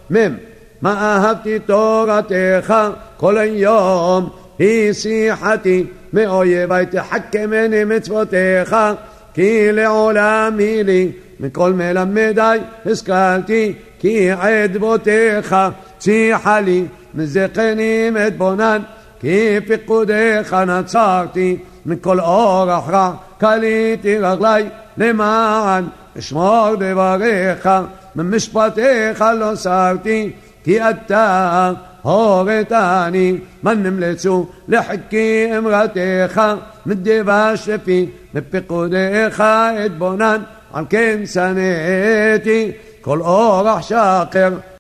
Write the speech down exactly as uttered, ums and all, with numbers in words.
מם מה אהבתי תורתך כל היום היא שיחתי מאויבי תחכמני מצוותיך כי לעולם היא לי מכל מלמדי השכלתי כי עדבותיך ציחה לי מזכנים את בונן כי פקודיך נצרתי מכל אורח רע קליתי רגלי למען אשמור דבריך ממשפטיך לא סרתי כי אתה הורתני من נמלצו לחכי אמרתך מדבש לפי מפקודיך את בונן על כן שנאתי כל אורח שקר